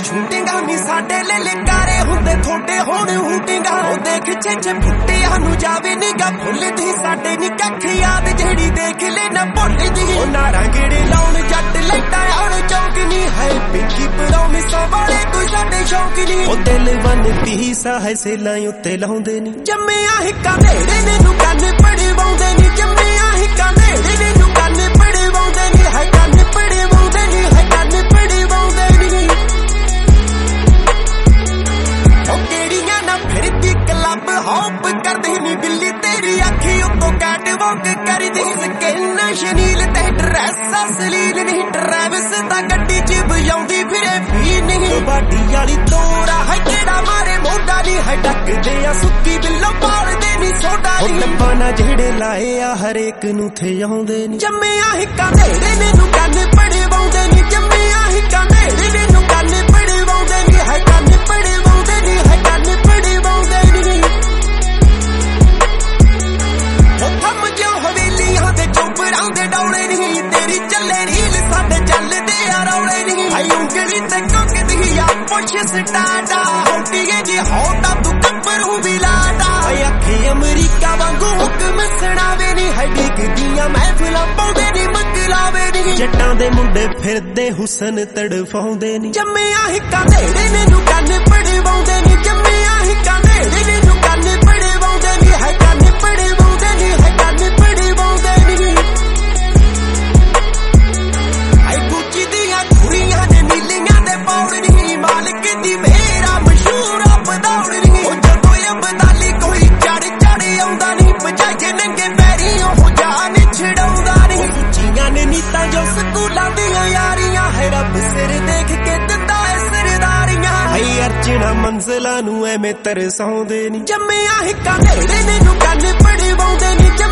ਸ਼ੂਟਿੰਗਾਂ ਨੀ ਸਾਡੇ ਲਲਕਾਰੇ ਹੁੰਦੇ ਥੋੜੇ ਹੁਣ ਹੂਟਿੰਗਾਂ ਉਹ ਦੇਖ ਛੇ ਫੁੱਟਿਆਂ ਨੂੰ ਜਾਵੇ ਨਿਗਾ ਭੁੱਲਦੀ ਸਾਡੇ ਨੀ ਕੱਖ ਯਾਦ ਜਿਹੜੀ ਦੇਖ ਲੈ ਨਾ ਭੁੱਲਦੀ ਉਹ ਨਾਰਾਂ ਗੇੜੇ ਲਾਉਣ ਜੱਟ ਲੈਟਾਂ ਆਉਣ ਚੌਂਕ ਨੀ ਹੈ ਪਿੱਕੀ ਪ੍ਰੋਮਿਸਾਂ ਵਾਲੇ ਕੋਈ ਸਾਡੇ ਸ਼ੌਂਕ ਨੀ ਉਹ ਦਿਲ ਬੰਨਤੀ ਸਾਹੇ ਸੇਲਾਂ ਉੱਤੇ ਲਾਉਂਦੇ ਨੀ ਜੰਮਿਆ ਹਿੱਕਾਂ ਨੇੜੇ ਨੇ ਨੂੰ ਕੰਨ ਪੜਵਾਉਂਦੇ ਨੀ ਜੰਮਿਆ ਹਿੱਕਾਂ ਨੇੜੇ ਨੇ ਨੂੰ ਕੰਨ ਪੜਵਾਉਂਦੇ ਨੀ ਹੈ ਕੰਨ ਪੜਵਾਉਂਦੇ ਨੀ ਹੈ ਕੰਨ ਪੜਵਾਉਂਦੇ ਨੀ ਉਹ ਕਿਹੜੀਆਂ ਨਾ ਫਿਰਦੀ ਕਲੱਬ ਹੌਪ ਕਰਦੀ ਨੀ ਬਿੱਲੀ ਤੇਰੀ ਅੱਖੀ ਉੱਤੋਂ ਕੈਟ ਵਾਕ ਕਰਦੀ ਸਕਿਨ ਸ਼ਨੀਲ ਤੇ ਡਰੈਸ ਅਸਲੀਲ ਨਹੀਂ ਟਰੈਵਿਸ ਤਾਂ ਗੱਡੀ 'ਚ ਵਜਾਉਂਦੀ ਫਿਰੇ ਵੀ ਨਹੀਂ ਬਾਡੀ ਵਾਲੀ ਤੋੜਾ ਹੈ ਕਿਹੜਾ ਮਾਰੇ ਮੋਢਾ ਨੀ ਹੈ ਡੱਕਦੇ ਆ ਸੁੱਕੀ ਬਿੱਲੋਂ ਪਾਲਦੇ ਨੀ ਸੋਡਾ ਨੀ ਲੱਭਾਂ ਨਾ ਜਿਹੜੇ ਲਾਏ ਆ ਹਰੇਕ ਨੂੰ ਥੇ ਆਉਂਦੇ ਨੀ ਜੰਮਿਆ ਹਿੱਕਾਂ ਨੇੜੇ ਨੇ ਨੂੰ ਕੰਨ ਪੜਵਾਉਂਦੇ ਨੀ ਜੰਮਿਆ ਹਿੱਕਾਂ ਨੇੜੇ ਨੇ ਨੂੰ ਕੰਨ ਪੜਵਾਉਂਦੇ ਨੀ ਹੈ ਕੰਨ ਪੜਵਾਉਂਦੇ ਨੀ ਹੈ ਕੰਨ ਪੜਵਾਉਂਦੇ ਨੀ ਉਹ ਥੰਮ ਜਿਉ ਹਵੇਲੀਆਂ ਦੇ ਚੌਪੜਾਂ ਦੇ ਡੌਲੇ ਨੀ ਤੇਰੀ ਚੱਲੇ ਰੀਲ ਸਾਡੇ ਚੱਲਦੇ ਆ ਰੌਲੇ ਨੀ ਆਈ ਉਂਗਲੀ ਤੇ ਕੋਕਦੀ ਆ ਪੁੱਛ ਸਟਾਟਾ ਹੋਟੀਏ ਜੀ ਹੋਟਾ ਤੂੰ ਕੱਪਰੂ ਵੀ ਲਾਟਾ ਆਈ ਅੱਖੀ ਅਮਰੀਕਾ ਵਾਂਗੂ ਹੁਕਮ ਸੁਣਾਵੇ ਨੀ ਹੱਡੀ ਦੀਆਂ ਮਹਿਫਿਲਾਂ ਪਾਉਂਦੇ ਨੀ ਮਕਲਾਵੇ ਨੀ ਜੱਟਾਂ ਦੇ ਮੁੰਡੇ ਫਿਰਦੇ ਹੁਸਨ ਤੜਫਾਉਂਦੇ ਨੀ ਜੰਮਿਆ ਹਿੱਕਾਂ ਨੇੜੇ ਨੇ ਨੂੰ ਕੰਨ ਪੜਵਾਉਂਦੇ ਨੀ ਜੰਮਿਆ ਹਿੱਕਾਂ ਨੇੜੇ ਨੇ ਨੂੰ ਕੰਨ ਪੜਵਾਉਂਦੇ ਨੀ ਹੈ ਕੰਨ ਪੜਵਾਉਂਦੇ ਨੀ ਹੈ ਕੰਨ ਪੜਵਾਉਂਦੇ ਨੀ ਆਈ ਗੁੱਚੀ ਦੀਆਂ ਕੁੜੀਆਂ ਨੇ ਨੀਲੀਆਂ ਦੇ ਪੌੜ ਨੀ ਮਾਲਕ ਦੀ ਮੇਰਾ ਮਸ਼ਹੂਰ ਬਦੌੜ ਨੀ ਉਹ ਜਦੋਂ ਅਬਦਾਲੀ ਕੋਈ ਚੜ ਆਉਂਦਾ ਨੀ ਬਜਾਏ ਨੰਗੇ ਪੈਰੀ ਉਹ ਜਾਨ ਛਡਾਉਂਦਾ ਨੀ ਉੱਚੀਆਂ ਨੇ ਨੀਤਾਂ ਜੋ ਸਕੂਲਾਂ ਦੀਆਂ ਯਾਰੀਆਂ ਹੈ ਰੱਬ ਸਿਰ ਦੇਖ ਕੇ ਦਿੰਦਾ ਐ ਸਰਦਾਰੀਆਂ ਆਈ ਅਰਚਨਾ ਮੰਜ਼ਲਾਂ ਨੂੰ ਐਵੇਂ ਤਰਸਾਉਂਦੇ ਨੀ ਜੰਮਿਆ ਹਿੱਕਾਂ ਨੇੜੇ ਨੇ ਨੂੰ ਕੰਨ ਪੜਵਾਉਂਦੇ ਨੀ